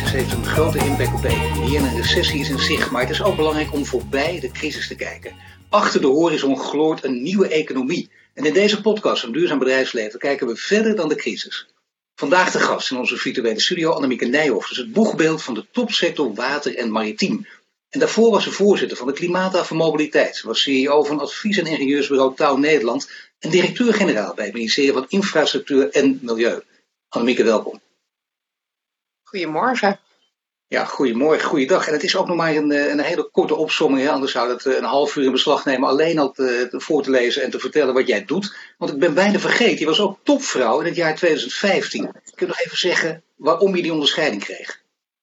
coronacrisis heeft een grote impact op de economie en een recessie is in zicht. Maar het is ook belangrijk om voorbij de crisis te kijken. Achter de horizon gloort een nieuwe economie. En in deze podcast van Duurzaam Bedrijfsleven kijken we verder dan de crisis. Vandaag de gast in onze virtuele studio Annemieke Nijhoff. Dus het boegbeeld van de topsector water en maritiem. En daarvoor was ze voorzitter van de Klimaat voor Mobiliteit. Ze was CEO van advies- en ingenieursbureau Touw Nederland en directeur-generaal bij het ministerie van Infrastructuur en Milieu. Annemieke, welkom. Goedemorgen. Ja, goedemorgen, goeiedag. En het is ook nog maar een hele korte opsomming, hè? Anders zou het een half uur in beslag nemen alleen al voor te lezen en te vertellen wat jij doet. Want ik ben bijna vergeten, je was ook topvrouw in het jaar 2015. Kun je nog even zeggen waarom je die onderscheiding kreeg?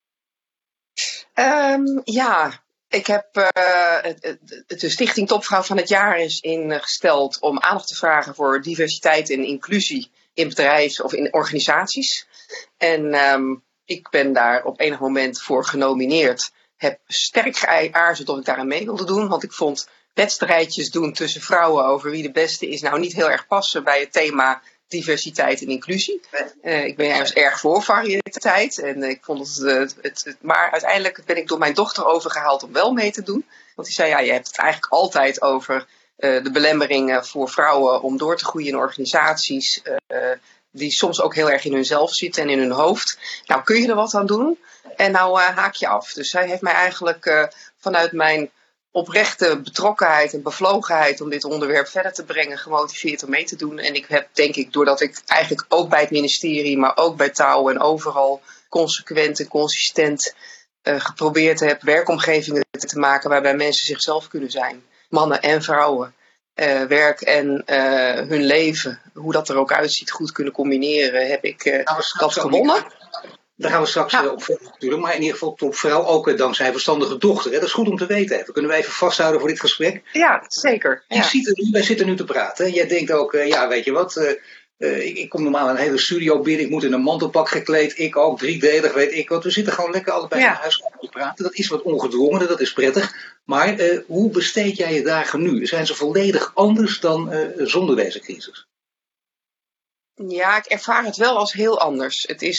Ik heb de Stichting Topvrouw van het Jaar is ingesteld om aandacht te vragen voor diversiteit en inclusie in bedrijven of in organisaties. En ik ben daar op enig moment voor genomineerd. Heb sterk geaarzeld of ik daaraan mee wilde doen, want ik vond wedstrijdjes doen tussen vrouwen over wie de beste is nou niet heel erg passen bij het thema diversiteit en inclusie. Ik ben juist erg voor variëteit. En ik vond maar uiteindelijk ben ik door mijn dochter overgehaald om wel mee te doen. Want die zei, ja, je hebt het eigenlijk altijd over de belemmeringen voor vrouwen om door te groeien in organisaties. Die soms ook heel erg in hunzelf zitten en in hun hoofd. Nou, kun je er wat aan doen? En nou haak je af. Dus zij heeft mij eigenlijk vanuit mijn oprechte betrokkenheid en bevlogenheid om dit onderwerp verder te brengen, gemotiveerd om mee te doen. En ik heb, denk ik, doordat ik eigenlijk ook bij het ministerie, maar ook bij Touw en overal consequent en consistent geprobeerd heb werkomgevingen te maken waarbij mensen zichzelf kunnen zijn. Mannen en vrouwen. Werk en hun leven, hoe dat er ook uitziet, goed kunnen combineren, heb ik dat gewonnen. Daar gaan we straks op verder natuurlijk. Maar in ieder geval topvrouw, ook dankzij verstandige dochter. Hè? Dat is goed om te weten. Even. Kunnen we even vasthouden voor dit gesprek? Ja, zeker. Ja. Wij zitten nu te praten. Jij denkt ook, weet je wat... Ik kom normaal een hele studio binnen. Ik moet in een mantelpak gekleed. Ik ook, driedelig, weet ik wat. We zitten gewoon lekker allebei in huis te praten. Dat is wat ongedwongen, dat is prettig. Maar hoe besteed jij je dagen nu? Zijn ze volledig anders dan zonder deze crisis? Ja, ik ervaar het wel als heel anders.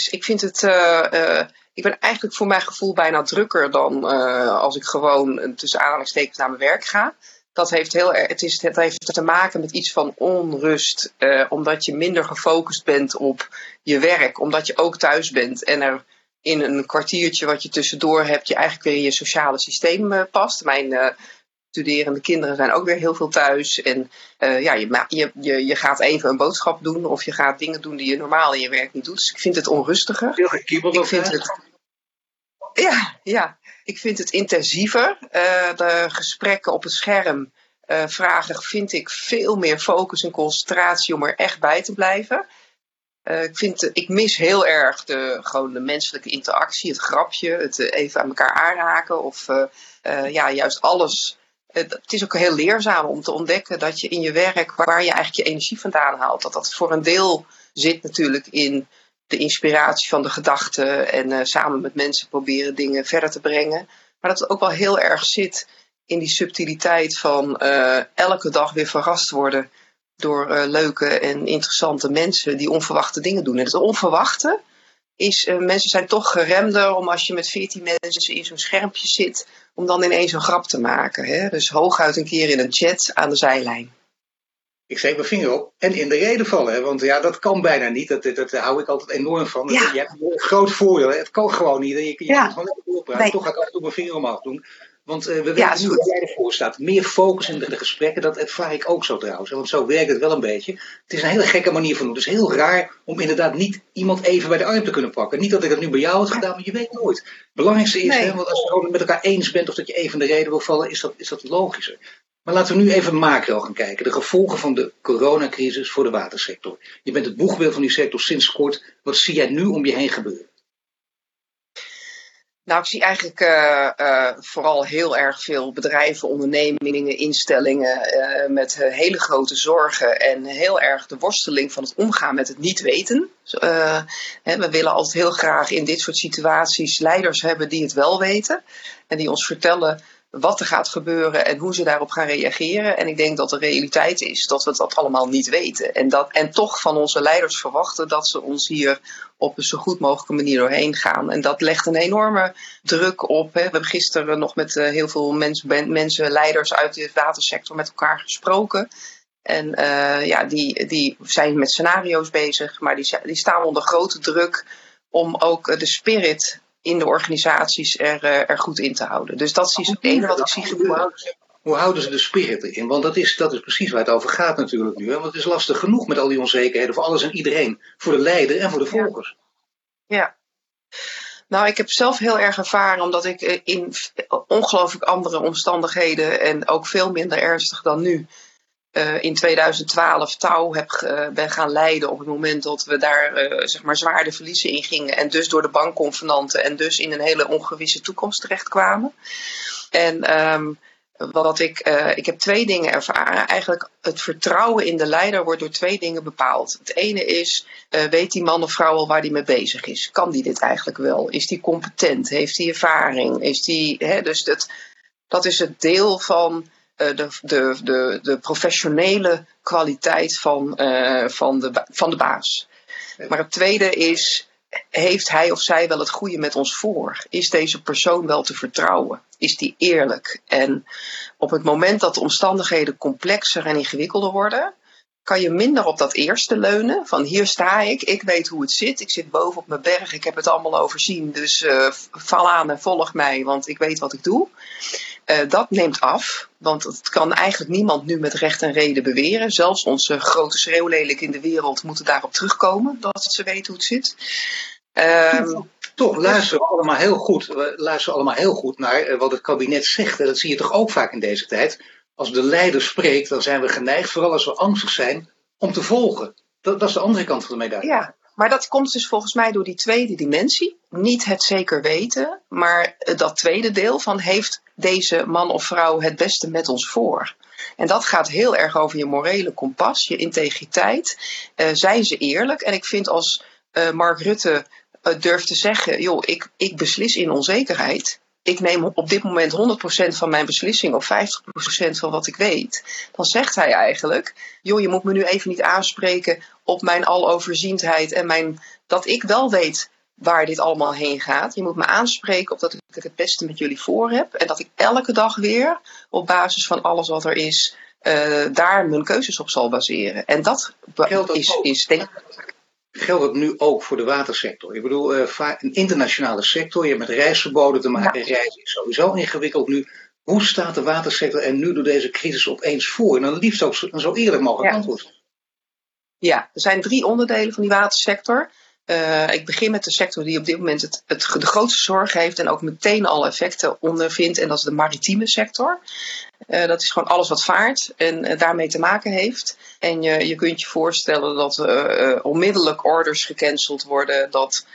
Ik ben eigenlijk voor mijn gevoel bijna drukker dan als ik gewoon tussen aanhalingstekens naar mijn werk ga. Dat heeft te maken met iets van onrust, omdat je minder gefocust bent op je werk, omdat je ook thuis bent en er in een kwartiertje wat je tussendoor hebt, je eigenlijk weer in je sociale systeem past. Mijn studerende kinderen zijn ook weer heel veel thuis en je gaat even een boodschap doen of je gaat dingen doen die je normaal in je werk niet doet. Dus ik vind het onrustiger. Heel gekibbeld. Ik vind het intensiever. De gesprekken op het scherm vind ik veel meer focus en concentratie om er echt bij te blijven. Ik mis heel erg gewoon de menselijke interactie, het grapje, het even aan elkaar aanraken of juist alles. Het is ook heel leerzaam om te ontdekken dat je in je werk, waar je eigenlijk je energie vandaan haalt, dat voor een deel zit natuurlijk in de inspiratie van de gedachten en samen met mensen proberen dingen verder te brengen. Maar dat het ook wel heel erg zit in die subtiliteit van elke dag weer verrast worden door leuke en interessante mensen die onverwachte dingen doen. En het onverwachte is, mensen zijn toch geremder om als je met 14 mensen in zo'n schermpje zit, om dan ineens een grap te maken. Hè? Dus hooguit een keer in een chat aan de zijlijn. Ik steek mijn vinger op en in de reden vallen. Hè? Want ja, dat kan bijna niet. Dat hou ik altijd enorm van. Ja. Je hebt een groot voordeel. Hè? Het kan gewoon niet. Je kunt gewoon lekker doorpraten. Nee. Toch ga ik af en toe mijn vinger omhoog doen. Want we weten nu dat jij ervoor staat. Meer focus in de gesprekken, dat ervaar ik ook zo trouwens. Want zo werkt het wel een beetje. Het is een hele gekke manier van doen. Het is heel raar om inderdaad niet iemand even bij de arm te kunnen pakken. Niet dat ik dat nu bij jou had gedaan, maar je weet nooit. Het belangrijkste is, hè, want als je het met elkaar eens bent of dat je even in de reden wil vallen, is dat logischer. Maar laten we nu even macro gaan kijken. De gevolgen van de coronacrisis voor de watersector. Je bent het boegbeeld van die sector sinds kort. Wat zie jij nu om je heen gebeuren? Nou, ik zie eigenlijk vooral heel erg veel bedrijven, ondernemingen, instellingen met hele grote zorgen en heel erg de worsteling van het omgaan met het niet weten. We willen altijd heel graag in dit soort situaties leiders hebben die het wel weten en die ons vertellen wat er gaat gebeuren en hoe ze daarop gaan reageren. En ik denk dat de realiteit is dat we dat allemaal niet weten. En toch van onze leiders verwachten dat ze ons hier op een zo goed mogelijke manier doorheen gaan. En dat legt een enorme druk op. Hè. We hebben gisteren nog met heel veel mensen, leiders uit de watersector met elkaar gesproken. En die zijn met scenario's bezig, maar die staan onder grote druk om ook de spirit in de organisaties er goed in te houden. Dus dat is het ene wat ik zie gebeuren. Hoe houden ze de spirit erin? Want dat is precies waar het over gaat natuurlijk nu. Hè? Want het is lastig genoeg met al die onzekerheden voor alles en iedereen. Voor de leider en voor de volgers. Ja. Nou, ik heb zelf heel erg ervaren, omdat ik in ongelooflijk andere omstandigheden en ook veel minder ernstig dan nu in 2012 touw ben gaan leiden op het moment dat we daar zwaar de verliezen in gingen. En dus door de bankconvenanten en dus in een hele ongewisse toekomst terechtkwamen. En ik heb 2 dingen ervaren. Eigenlijk het vertrouwen in de leider wordt door 2 dingen bepaald. Het ene is, weet die man of vrouw al waar die mee bezig is? Kan die dit eigenlijk wel? Is die competent? Heeft die ervaring? Dus dat is het deel van de professionele kwaliteit van de baas. Maar het tweede is, heeft hij of zij wel het goede met ons voor? Is deze persoon wel te vertrouwen? Is die eerlijk? En op het moment dat de omstandigheden complexer en ingewikkelder worden, kan je minder op dat eerste leunen. Van hier sta ik weet hoe het zit. Ik zit boven op mijn berg, ik heb het allemaal overzien. Dus val aan en volg mij, want ik weet wat ik doe. Dat neemt af, want het kan eigenlijk niemand nu met recht en reden beweren. Zelfs onze grote schreeuwlelijk in de wereld moeten daarop terugkomen, dat ze weten hoe het zit. Toch luisteren we allemaal heel goed. We luisteren allemaal heel goed naar wat het kabinet zegt. En dat zie je toch ook vaak in deze tijd. Als de leider spreekt, dan zijn we geneigd, vooral als we angstig zijn, om te volgen. Dat is de andere kant van de medaille. Ja, maar dat komt dus volgens mij door die tweede dimensie. Niet het zeker weten, maar dat tweede deel van heeft deze man of vrouw het beste met ons voor. En dat gaat heel erg over je morele kompas, je integriteit. Zijn ze eerlijk? En ik vind als Mark Rutte durft te zeggen, joh, ik beslis in onzekerheid. Ik neem op dit moment 100% van mijn beslissing of 50% van wat ik weet. Dan zegt hij eigenlijk, joh, je moet me nu even niet aanspreken op mijn aloverziendheid en dat ik wel weet waar dit allemaal heen gaat. Je moet me aanspreken op dat ik het beste met jullie voor heb. En dat ik elke dag weer op basis van alles wat er is, daar mijn keuzes op zal baseren. En dat is denk ik. Geldt dat nu ook voor de watersector? Ik bedoel, een internationale sector, je hebt met reisverboden te maken. Ja. Reizen is sowieso ingewikkeld nu. Hoe staat de watersector er nu door deze crisis opeens voor? En dan liefst ook zo eerlijk mogelijk antwoord. Ja, er zijn 3 onderdelen van die watersector. Ik begin met de sector die op dit moment de grootste zorg heeft en ook meteen al effecten ondervindt. En dat is de maritieme sector. Dat is gewoon alles wat vaart en daarmee te maken heeft. En je kunt je voorstellen dat onmiddellijk orders gecanceld worden. Dat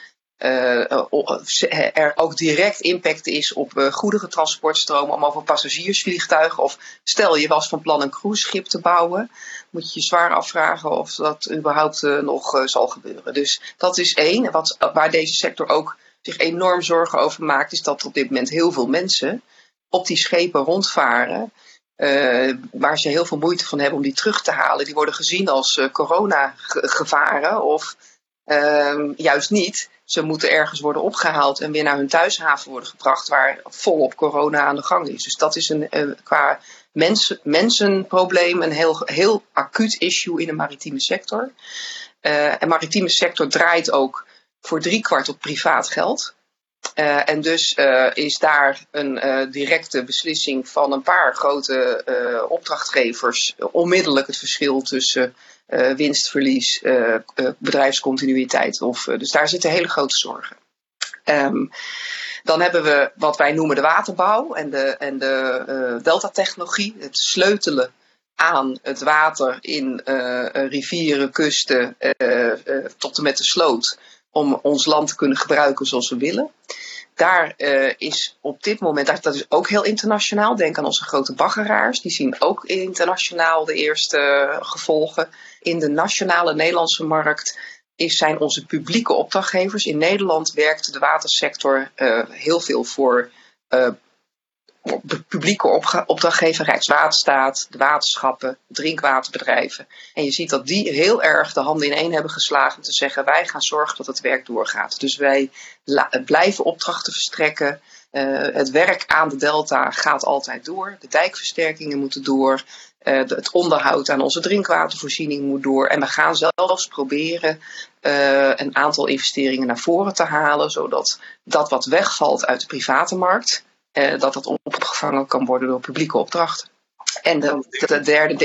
er ook direct impact is op goederentransportstromen, om over passagiersvliegtuigen. Of stel je was van plan een cruiseschip te bouwen, moet je je zwaar afvragen of dat überhaupt nog zal gebeuren. Dus dat is één. Waar deze sector ook zich enorm zorgen over maakt, is dat er op dit moment heel veel mensen op die schepen rondvaren, waar ze heel veel moeite van hebben om die terug te halen. Die worden gezien als coronagevaren of juist niet. Ze moeten ergens worden opgehaald en weer naar hun thuishaven worden gebracht, waar volop corona aan de gang is. Dus dat is qua mensenprobleem een heel acuut issue in de maritieme sector. En maritieme sector draait ook voor 3/4 op privaat geld. En dus is daar een directe beslissing van een paar grote opdrachtgevers onmiddellijk het verschil tussen winstverlies, bedrijfscontinuïteit. Dus daar zitten hele grote zorgen. Dan hebben we wat wij noemen de waterbouw en de deltatechnologie. Het sleutelen aan het water in rivieren, kusten tot en met de sloot, om ons land te kunnen gebruiken zoals we willen. Daar is op dit moment, dat is ook heel internationaal. Denk aan onze grote baggeraars. Die zien ook internationaal de eerste gevolgen. In de nationale Nederlandse markt zijn onze publieke opdrachtgevers. In Nederland werkt de watersector heel veel voor publieke opdrachtgever, Rijkswaterstaat, de waterschappen, drinkwaterbedrijven. En je ziet dat die heel erg de handen in één hebben geslagen om te zeggen, wij gaan zorgen dat het werk doorgaat. Dus wij blijven opdrachten verstrekken. Het werk aan de delta gaat altijd door. De dijkversterkingen moeten door. Het onderhoud aan onze drinkwatervoorziening moet door. En we gaan zelfs proberen een aantal investeringen naar voren te halen, zodat dat wat wegvalt uit de private markt, dat opgevangen kan worden door publieke opdrachten. En het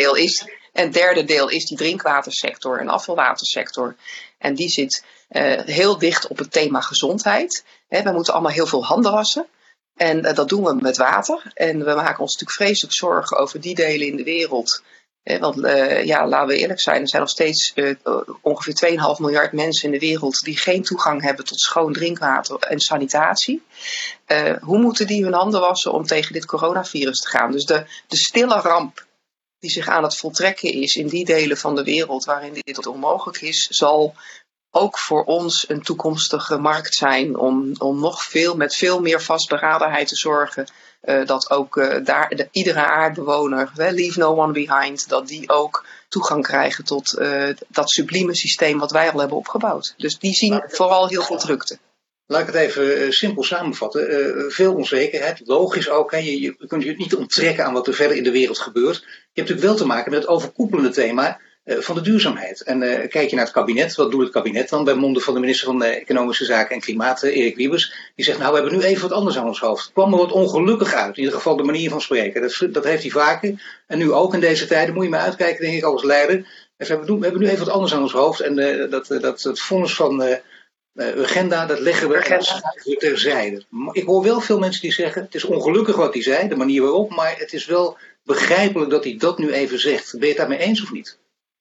derde deel is die drinkwatersector en afvalwatersector. En die zit heel dicht op het thema gezondheid. We moeten allemaal heel veel handen wassen. En dat doen we met water. En we maken ons natuurlijk vreselijk zorgen over die delen in de wereld. Want laten we eerlijk zijn, er zijn nog steeds ongeveer 2,5 miljard mensen in de wereld die geen toegang hebben tot schoon drinkwater en sanitatie. Hoe moeten die hun handen wassen om tegen dit coronavirus te gaan? Dus de stille ramp die zich aan het voltrekken is in die delen van de wereld waarin dit onmogelijk is, zal ook voor ons een toekomstige markt zijn om met veel meer vastberadenheid te zorgen dat ook iedere aardbewoner, leave no one behind, dat die ook toegang krijgen tot dat sublieme systeem wat wij al hebben opgebouwd. Dus die zien vooral heel veel drukte. Laat ik het even simpel samenvatten. Veel onzekerheid, logisch ook. Je kunt je niet onttrekken aan wat er verder in de wereld gebeurt. Je hebt natuurlijk wel te maken met het overkoepelende thema van de duurzaamheid. En kijk je naar het kabinet, wat doet het kabinet dan? Bij monden van de minister van Economische Zaken en Klimaat, Erik Wiebes. Die zegt, nou, we hebben nu even wat anders aan ons hoofd. Het kwam er wat ongelukkig uit, in ieder geval de manier van spreken. Dat heeft hij vaker. En nu ook in deze tijden, moet je maar uitkijken, denk ik, als leider. We hebben nu even wat anders aan ons hoofd. En dat vonnis van Urgenda, dat leggen we terzijde. Ik hoor wel veel mensen die zeggen, het is ongelukkig wat hij zei, de manier waarop, maar het is wel begrijpelijk dat hij dat nu even zegt. Ben je het daarmee eens of niet?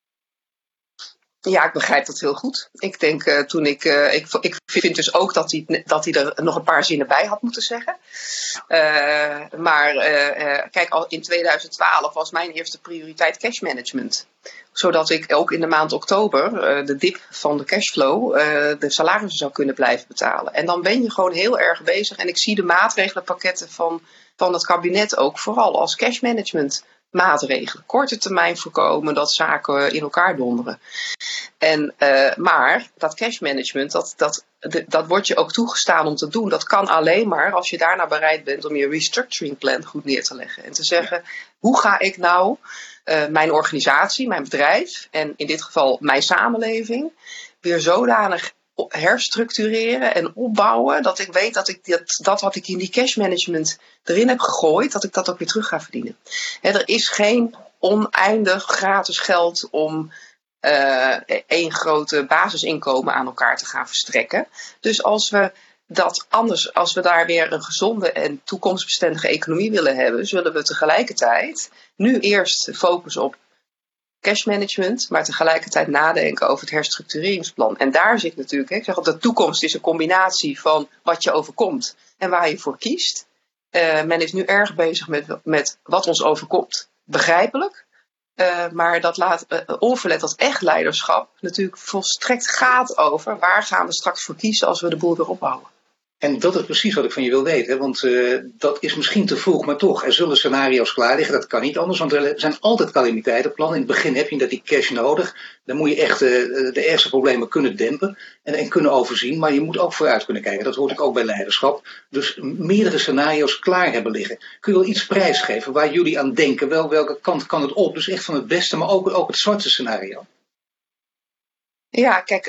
Ja, ik begrijp dat heel goed. Ik denk ik vind dus ook dat hij er nog een paar zinnen bij had moeten zeggen. Kijk, al in 2012 was mijn eerste prioriteit cash management. Zodat ik ook in de maand oktober de dip van de cashflow de salarissen zou kunnen blijven betalen. En dan ben je gewoon heel erg bezig. En ik zie de maatregelenpakketten van het kabinet ook vooral als cash management maatregelen. Korte termijn voorkomen dat zaken in elkaar donderen. Maar dat cash management, dat wordt je ook toegestaan om te doen. Dat kan alleen maar als je daarna bereid bent om je restructuring plan goed neer te leggen. En te zeggen, hoe ga ik nou mijn organisatie, mijn bedrijf en in dit geval mijn samenleving weer zodanig herstructureren en opbouwen dat ik weet dat wat ik in die cash management erin heb gegooid, dat ik dat ook weer terug ga verdienen. Er is geen oneindig gratis geld om één grote basisinkomen aan elkaar te gaan verstrekken. Dus als we daar weer een gezonde en toekomstbestendige economie willen hebben, zullen we tegelijkertijd nu eerst focussen op cash management, maar tegelijkertijd nadenken over het herstructureringsplan. En daar zit natuurlijk, ik zeg de toekomst is een combinatie van wat je overkomt en waar je voor kiest. Men is nu erg bezig met wat ons overkomt, begrijpelijk. Maar dat laat onverlet dat echt leiderschap natuurlijk volstrekt gaat over waar gaan we straks voor kiezen als we de boel weer opbouwen. En dat is precies wat ik van je wil weten, want dat is misschien te vroeg, maar toch, er zullen scenario's klaar liggen, dat kan niet anders, want er zijn altijd calamiteitenplannen. In het begin heb je dat die cash nodig, dan moet je echt de ergste problemen kunnen dempen en kunnen overzien, maar je moet ook vooruit kunnen kijken, dat hoort ook bij leiderschap. Dus meerdere scenario's klaar hebben liggen. Kun je wel iets prijsgeven waar jullie aan denken, welke kant kan het op? Dus echt van het beste, maar ook het zwarte scenario. Ja, kijk,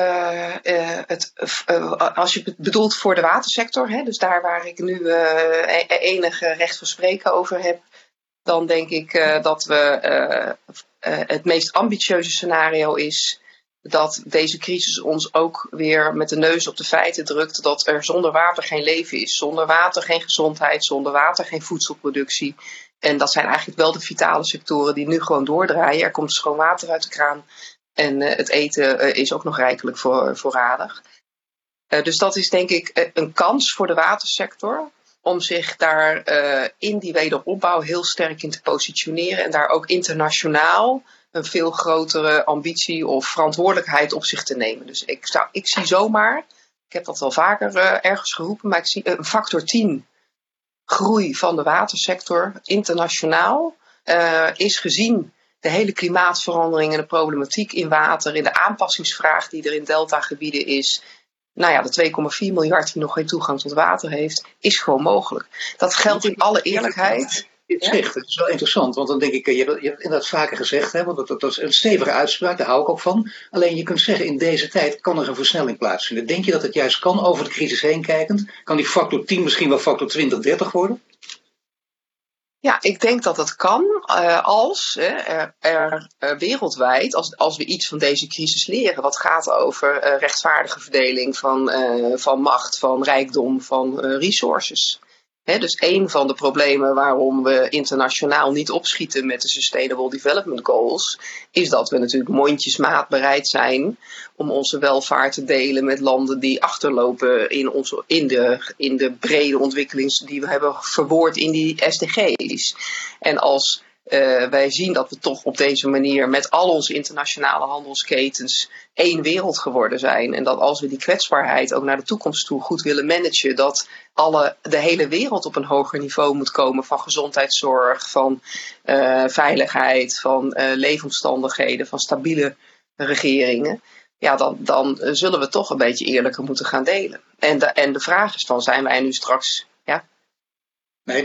als je het bedoelt voor de watersector, dus daar waar ik nu enige recht van spreken over heb, dan denk ik dat het meest ambitieuze scenario is dat deze crisis ons ook weer met de neus op de feiten drukt dat er zonder water geen leven is, zonder water geen gezondheid, zonder water geen voedselproductie. En dat zijn eigenlijk wel de vitale sectoren die nu gewoon doordraaien. Er komt schoon water uit de kraan. En het eten is ook nog rijkelijk voorradig. Dus dat is denk ik een kans voor de watersector om zich daar in die wederopbouw heel sterk in te positioneren. En daar ook internationaal een veel grotere ambitie of verantwoordelijkheid op zich te nemen. Dus ik zie zomaar, ik heb dat wel vaker ergens geroepen, maar ik zie een factor 10 groei van de watersector internationaal is gezien de hele klimaatverandering en de problematiek in water, in de aanpassingsvraag die er in deltagebieden is. Nou ja, de 2,4 miljard die nog geen toegang tot water heeft, is gewoon mogelijk. Dat geldt in alle eerlijkheid. Het zegt, het is wel interessant, want dan denk ik, je hebt inderdaad vaker gezegd, hè, want dat is een stevige uitspraak, daar hou ik ook van. Alleen je kunt zeggen, in deze tijd kan er een versnelling plaatsvinden. Denk je dat het juist kan, over de crisis heen kijkend? Kan die factor 10 misschien wel factor 20, 30 worden? Ja, ik denk dat dat kan als er wereldwijd, als we iets van deze crisis leren, wat gaat over rechtvaardige verdeling van macht, van rijkdom, van resources. Dus een van de problemen waarom we internationaal niet opschieten met de Sustainable Development Goals, is dat we natuurlijk mondjesmaat bereid zijn om onze welvaart te delen met landen die achterlopen in de brede ontwikkelingen die we hebben verwoord in die SDG's. En als wij zien dat we toch op deze manier met al onze internationale handelsketens één wereld geworden zijn. En dat als we die kwetsbaarheid ook naar de toekomst toe goed willen managen, dat de hele wereld op een hoger niveau moet komen van gezondheidszorg, van veiligheid, van leefomstandigheden, van stabiele regeringen. Ja, dan zullen we toch een beetje eerlijker moeten gaan delen. En de vraag is van, zijn wij nu straks... Nee,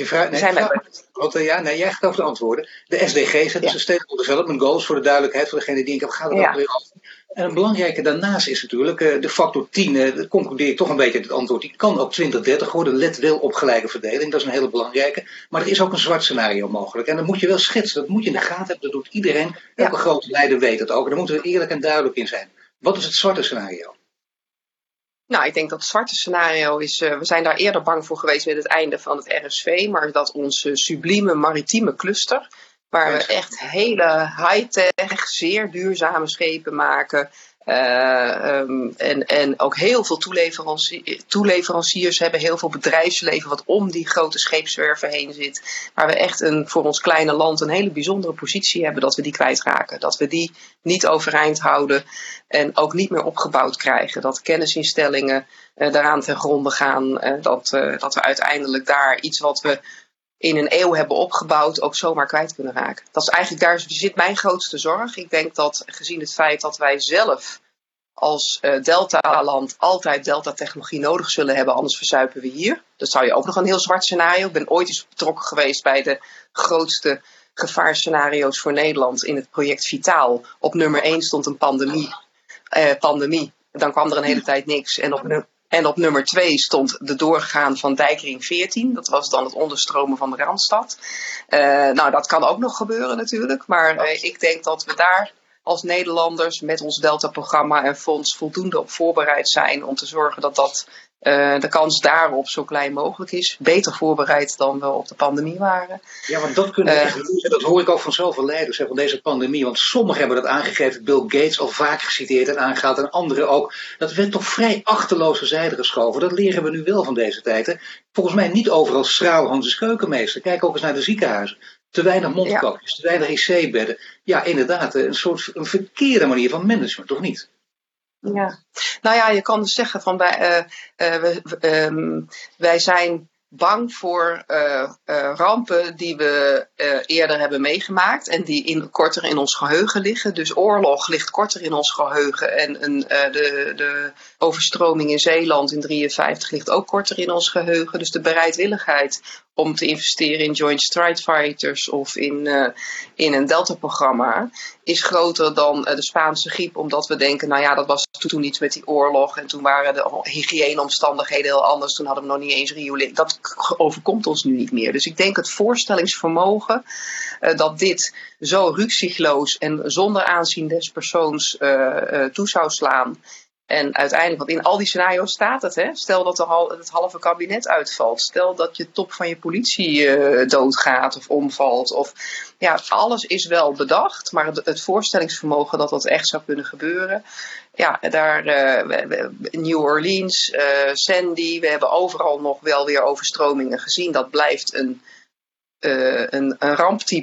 jij gaat over de antwoorden. De SDG's, de Sustainable Development Goals, voor de duidelijkheid, voor degene die ik heb, gaat het ook weer af. En een belangrijke daarnaast is natuurlijk de factor 10, dat concludeer ik toch een beetje het antwoord, die kan ook 2030 worden, let wel op gelijke verdeling, dat is een hele belangrijke. Maar er is ook een zwart scenario mogelijk. En dat moet je wel schetsen, dat moet je in de gaten hebben, dat doet iedereen. Elke grote leider weet het ook. En daar moeten we eerlijk en duidelijk in zijn. Wat is het zwarte scenario? Nou, ik denk dat het zwarte scenario is, we zijn daar eerder bang voor geweest met het einde van het RSV, maar dat onze sublieme maritieme cluster, waar we echt hele high-tech, zeer duurzame schepen maken, en ook heel veel toeleveranciers hebben, heel veel bedrijfsleven wat om die grote scheepswerven heen zit, waar we echt voor ons kleine land een hele bijzondere positie hebben, dat we die kwijtraken. Dat we die niet overeind houden en ook niet meer opgebouwd krijgen. Dat kennisinstellingen daaraan ten gronde gaan, dat we uiteindelijk daar iets wat we in een eeuw hebben opgebouwd ook zomaar kwijt kunnen raken. Dat is eigenlijk, daar zit mijn grootste zorg. Ik denk dat gezien het feit dat wij zelf als deltaland altijd deltatechnologie nodig zullen hebben, anders verzuipen we hier. Dat zou je ook nog een heel zwart scenario. Ik ben ooit eens betrokken geweest bij de grootste gevaarscenario's voor Nederland in het project Vitaal. Op nummer 1 stond een pandemie. Dan kwam er een hele tijd niks. En op nummer 2 stond de doorgaan van dijkring 14. Dat was dan het onderstromen van de Randstad. Nou, dat kan ook nog gebeuren natuurlijk. Maar ik denk dat we daar als Nederlanders met ons Delta-programma en fonds voldoende op voorbereid zijn om te zorgen dat de kans daarop zo klein mogelijk is. Beter voorbereid dan we op de pandemie waren. Ja, want dat kunnen we echt doen. Dat hoor ik ook van zoveel leiders van deze pandemie. Want sommigen hebben dat aangegeven. Bill Gates al vaak geciteerd en aangehaald. En anderen ook. Dat werd toch vrij achterloze zijde geschoven. Dat leren we nu wel van deze tijd. Hè? Volgens mij niet overal straalhans keukenmeester. Kijk ook eens naar de ziekenhuizen. Te weinig mondkapjes, te weinig IC-bedden. Ja, inderdaad. Een verkeerde manier van management, toch niet? Ja, nou ja, je kan dus zeggen van wij zijn bang voor rampen die we eerder hebben meegemaakt en die korter in ons geheugen liggen. Dus oorlog ligt korter in ons geheugen en de overstroming in Zeeland in 1953 ligt ook korter in ons geheugen. Dus de bereidwilligheid om te investeren in Joint Strike Fighters of in een Delta-programma is groter dan de Spaanse griep, omdat we denken, nou ja, dat was toen iets met die oorlog en toen waren de hygiëneomstandigheden heel anders, toen hadden we nog niet eens riolering. Dat overkomt ons nu niet meer. Dus ik denk het voorstellingsvermogen dat dit zo rukzichtloos en zonder aanzien des persoons toe zou slaan. En uiteindelijk, want in al die scenario's staat het, hè? Stel dat het halve kabinet uitvalt. Stel dat je top van je politie doodgaat of omvalt. Of, ja, alles is wel bedacht, maar het voorstellingsvermogen dat dat echt zou kunnen gebeuren. Ja, daar New Orleans, Sandy, we hebben overal nog wel weer overstromingen gezien. Dat blijft een ramptype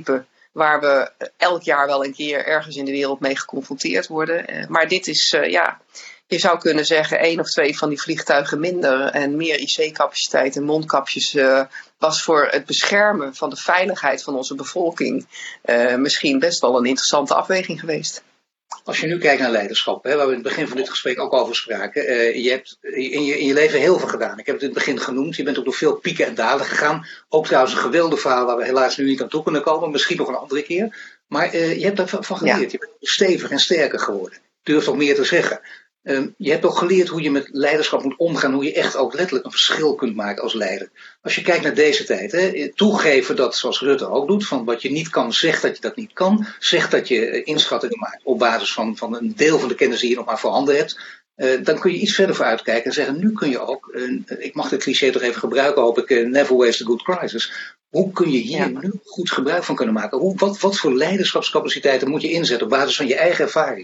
waar we elk jaar wel een keer ergens in de wereld mee geconfronteerd worden. Maar dit is, je zou kunnen zeggen 1 of 2 van die vliegtuigen minder en meer IC-capaciteit en mondkapjes was voor het beschermen van de veiligheid van onze bevolking misschien best wel een interessante afweging geweest. Als je nu kijkt naar leiderschap, waar we in het begin van dit gesprek ook over spraken. Je hebt in je leven heel veel gedaan. Ik heb het in het begin genoemd. Je bent ook door veel pieken en dalen gegaan. Ook trouwens een geweldig verhaal waar we helaas nu niet aan toe kunnen komen. Misschien nog een andere keer. Maar je hebt daarvan geleerd. Ja. Je bent stevig en sterker geworden. Durft ook meer te zeggen. Je hebt ook geleerd hoe je met leiderschap moet omgaan. Hoe je echt ook letterlijk een verschil kunt maken als leider. Als je kijkt naar deze tijd. Toegeven dat, zoals Rutte ook doet. Van wat je niet kan, zeg dat je dat niet kan. Zeg dat je inschattingen maakt op basis van een deel van de kennis die je nog maar voorhanden hebt. Dan kun je iets verder vooruit kijken en zeggen. Nu kun je ook, ik mag het cliché toch even gebruiken, hoop ik. Never waste a good crisis. Hoe kun je hier nu goed gebruik van kunnen maken? Wat voor leiderschapscapaciteiten moet je inzetten op basis van je eigen ervaring?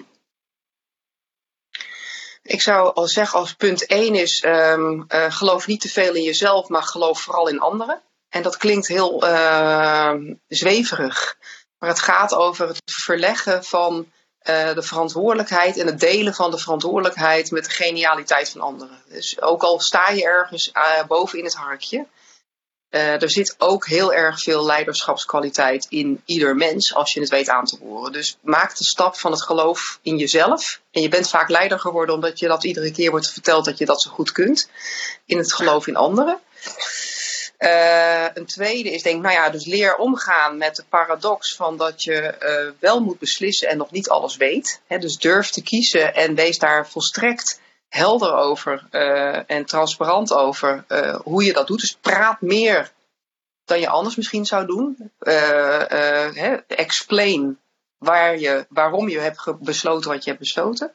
Ik zou al zeggen als punt 1 is, geloof niet te veel in jezelf, maar geloof vooral in anderen. En dat klinkt heel zweverig. Maar het gaat over het verleggen van de verantwoordelijkheid en het delen van de verantwoordelijkheid met de genialiteit van anderen. Dus ook al sta je ergens boven in het harkje. Er zit ook heel erg veel leiderschapskwaliteit in ieder mens als je het weet aan te boren. Dus maak de stap van het geloof in jezelf. En je bent vaak leider geworden omdat je dat iedere keer wordt verteld dat je dat zo goed kunt. In het geloof in anderen. Een tweede is dus leer omgaan met de paradox van dat je wel moet beslissen en nog niet alles weet. Dus durf te kiezen en wees daar volstrekt helder over en transparant over hoe je dat doet. Dus praat meer dan je anders misschien zou doen. Explain waarom je hebt besloten wat je hebt besloten.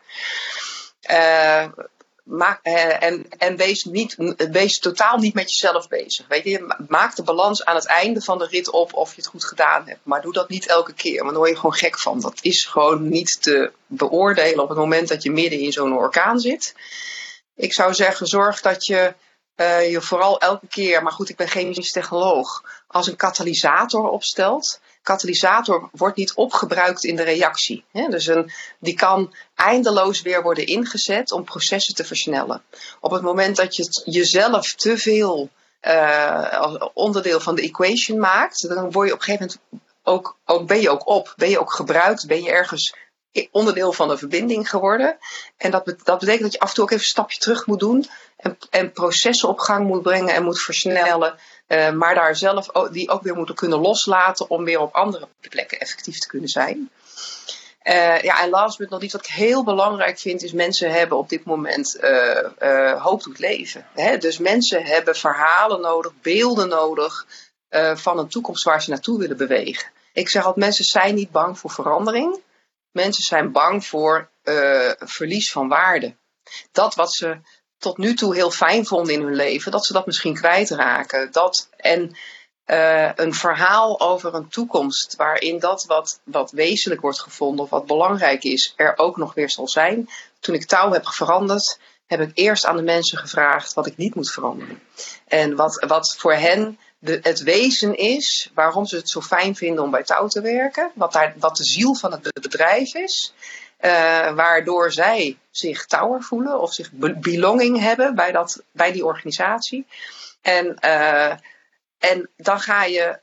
En wees totaal niet met jezelf bezig. Weet je, maak de balans aan het einde van de rit op of je het goed gedaan hebt. Maar doe dat niet elke keer, want daar word je gewoon gek van. Dat is gewoon niet te beoordelen op het moment dat je midden in zo'n orkaan zit. Ik zou zeggen, zorg dat je je vooral elke keer, maar goed, ik ben chemisch technoloog, als een katalysator opstelt. Katalysator wordt niet opgebruikt in de reactie. Dus die kan eindeloos weer worden ingezet om processen te versnellen. Op het moment dat je jezelf te veel als onderdeel van de equation maakt, dan word je op een gegeven moment ben je ook gebruikt, ben je ergens onderdeel van de verbinding geworden. En dat betekent dat je af en toe ook even een stapje terug moet doen en processen op gang moet brengen en moet versnellen. Maar daar zelf die ook weer moeten kunnen loslaten om weer op andere plekken effectief te kunnen zijn. En last but not least, wat ik heel belangrijk vind, is mensen hebben op dit moment hoop doet leven. Dus mensen hebben verhalen nodig, beelden nodig van een toekomst waar ze naartoe willen bewegen. Ik zeg altijd, mensen zijn niet bang voor verandering. Mensen zijn bang voor verlies van waarde. Dat wat ze tot nu toe heel fijn vonden in hun leven, dat ze dat misschien kwijtraken. Een verhaal over een toekomst waarin dat wat wezenlijk wordt gevonden of wat belangrijk is, er ook nog weer zal zijn. Toen ik touw heb veranderd, heb ik eerst aan de mensen gevraagd wat ik niet moet veranderen. En wat voor hen het wezen is, waarom ze het zo fijn vinden om bij touw te werken. Wat de ziel van het bedrijf is. Waardoor zij zich touwer voelen of zich belonging hebben bij die organisatie. En dan ga je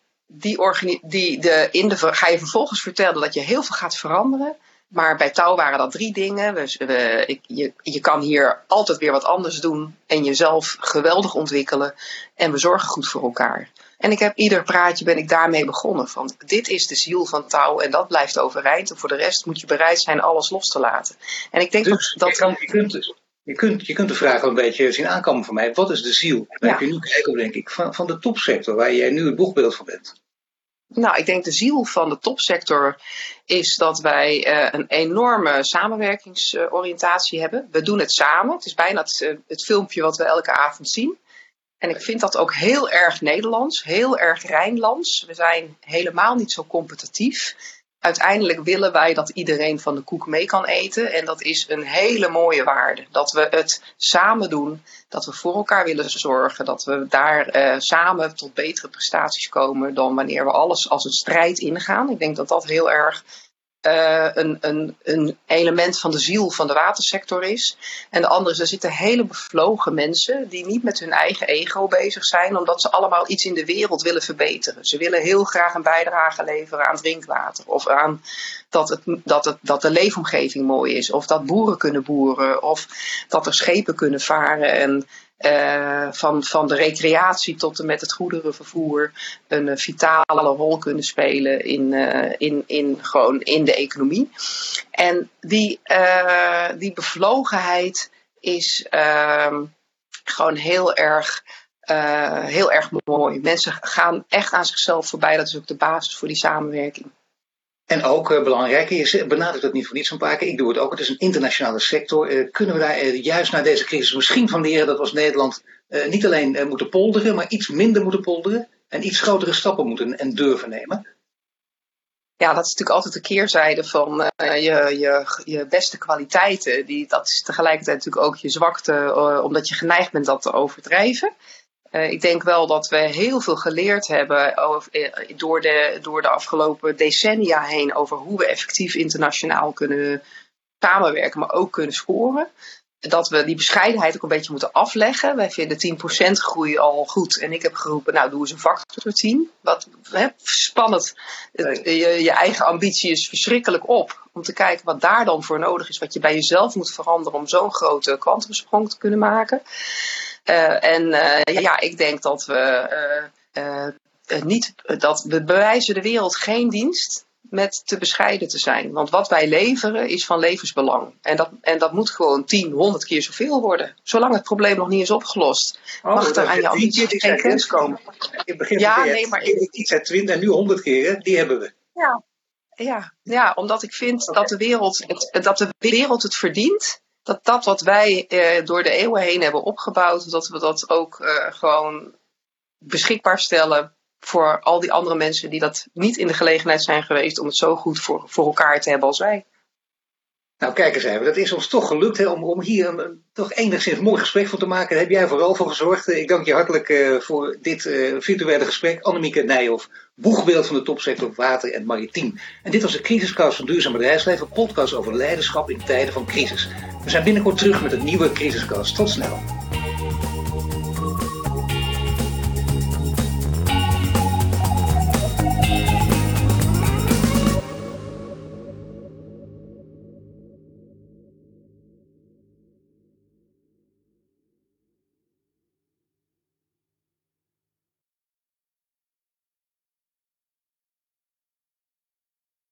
ga je vervolgens vertellen dat je heel veel gaat veranderen. Maar bij touw waren dat 3 dingen. Je kan hier altijd weer wat anders doen en jezelf geweldig ontwikkelen. En we zorgen goed voor elkaar. En ieder praatje ben ik daarmee begonnen. Van dit is de ziel van touw en dat blijft overeind. En voor de rest moet je bereid zijn alles los te laten. En ik denk dus je kunt de vraag een beetje zien aankomen van mij. Wat is de ziel? Daar heb je nu kijken, denk ik, van de topsector waar jij nu het boegbeeld van bent. Nou, ik denk de ziel van de topsector is dat wij een enorme samenwerkingsoriëntatie hebben. We doen het samen. Het is bijna het filmpje wat we elke avond zien. En ik vind dat ook heel erg Nederlands, heel erg Rijnlands. We zijn helemaal niet zo competitief. uiteindelijk willen wij dat iedereen van de koek mee kan eten. En dat is een hele mooie waarde. Dat we het samen doen. Dat we voor elkaar willen zorgen. Dat we daar samen tot betere prestaties komen dan wanneer we alles als een strijd ingaan. Ik denk dat dat heel erg een element van de ziel van de watersector is. En de andere is, er zitten hele bevlogen mensen die niet met hun eigen ego bezig zijn, omdat ze allemaal iets in de wereld willen verbeteren. Ze willen heel graag een bijdrage leveren aan drinkwater, of aan dat de leefomgeving mooi is, of dat boeren kunnen boeren, of dat er schepen kunnen varen en van de recreatie tot en met het goederenvervoer een vitale rol kunnen spelen in de economie. En die bevlogenheid is gewoon heel erg mooi. Mensen gaan echt aan zichzelf voorbij. Dat is ook de basis voor die samenwerking. En ook belangrijk, je benadrukt dat niet voor niets een paar keer, ik doe het ook, het is een internationale sector. Kunnen we daar juist na deze crisis misschien van leren dat we als Nederland niet alleen moeten polderen, maar iets minder moeten polderen en iets grotere stappen moeten en durven nemen? Ja, dat is natuurlijk altijd de keerzijde van je beste kwaliteiten. Dat is tegelijkertijd natuurlijk ook je zwakte, omdat je geneigd bent dat te overdrijven. Ik denk wel dat we heel veel geleerd hebben door de afgelopen decennia heen over hoe we effectief internationaal kunnen samenwerken, maar ook kunnen scoren. Dat we die bescheidenheid ook een beetje moeten afleggen. Wij vinden 10% groei al goed. En ik heb geroepen, nou doe eens een factor 10. Wat spannend. Je eigen ambitie is verschrikkelijk op. Om te kijken wat daar dan voor nodig is. Wat je bij jezelf moet veranderen om zo'n grote kwantumsprong te kunnen maken. Ik denk dat we bewijzen de wereld geen dienst met te bescheiden te zijn. Want wat wij leveren is van levensbelang. En dat moet gewoon 10, 100 keer zoveel worden. Zolang het probleem nog niet is opgelost, mag er aan je ambitie geen grens komen. In het begin maar iets uit 20 en nu 100 keer, die hebben we. Ja, omdat ik vind dat de wereld het verdient. Dat wat wij door de eeuwen heen hebben opgebouwd, dat we dat ook gewoon beschikbaar stellen voor al die andere mensen die dat niet in de gelegenheid zijn geweest om het zo goed voor elkaar te hebben als wij. Nou, kijk eens even, dat is ons toch gelukt om hier toch enigszins mooi gesprek van te maken. Daar heb jij vooral voor gezorgd. Ik dank je hartelijk voor dit virtuele gesprek. Annemieke Nijhoff, boegbeeld van de topsector water en maritiem. En dit was de Crisiscast van Duurzaam Bedrijfsleven, een podcast over leiderschap in tijden van crisis. We zijn binnenkort terug met een nieuwe Crisiscast. Tot snel.